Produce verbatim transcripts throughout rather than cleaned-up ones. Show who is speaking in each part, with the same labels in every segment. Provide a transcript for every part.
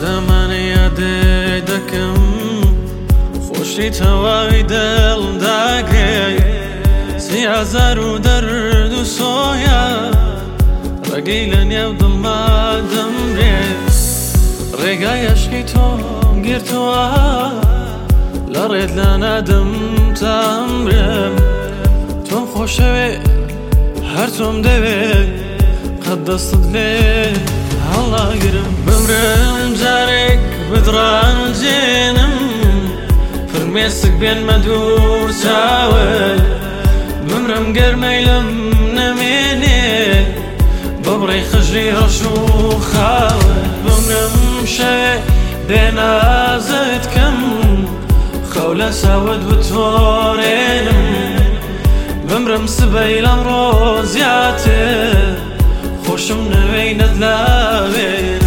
Speaker 1: زەمانە یادێ دەکەم خۆشی تەواوی دڵداگەی سی هەزار و دەرد و سۆیا ڕێگەی لە نێو دڵما دەمرێ ڕێگای عەشقی تۆم گرتووە لە ڕێت لا نادەم تا ئەمرێم تۆم خۆشەوێ هەر تۆم دەوێ قەت دەستت لێ هەڵاگرم بمرم جارێک بدڕانجێنم فرمێسک بێنمە دوور چاوت بمرم گەرمەی لەم نەمێنێ بەبڕی خژی ڕەش و خاوت بمرم شەوێ بێنازت کەم خەو لە ساوت بتۆرێنم بمرم سبەی لەمڕۆ زیاتر خۆشم نەوەی نەدلاوێنم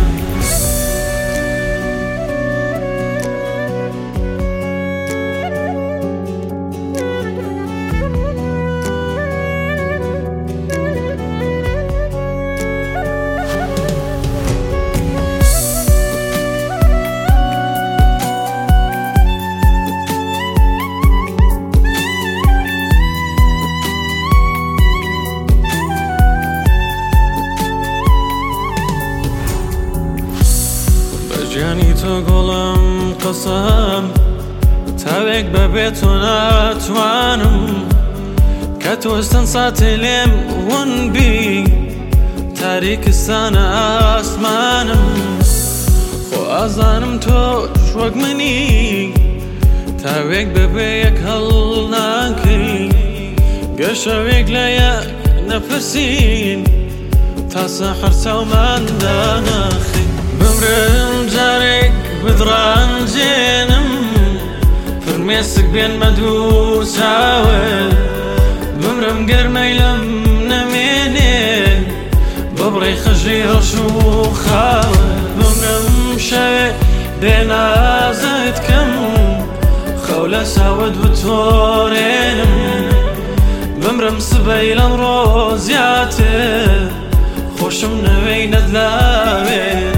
Speaker 1: گیانی تۆ گۆڵم قەسەم تاوێک بەبێ تۆ ناتوانم کە تۆستن ساتێ لێم ون بی تاریکستانە ئاسمانم خۆ ئازانم تۆش وەک منی تاوێک بەبێ یەک هەڵ ناکەی گەر شەوێک لە یەک نەپرسین تا سەحەر چاومان داناخی بمرم جارێک بدڕانجێنم فرمێسک بێنمە دوو چاوت بمرم گەرمەی لەم نەمێنێ بەبڕی خژی ڕەش و خاوت بمرم شەوێ بێنازت کەم خەو لە ساوت بتۆرێنم بمرم سبەی لەمڕۆ زیاتر خۆشم نەوەی نەدلاوێ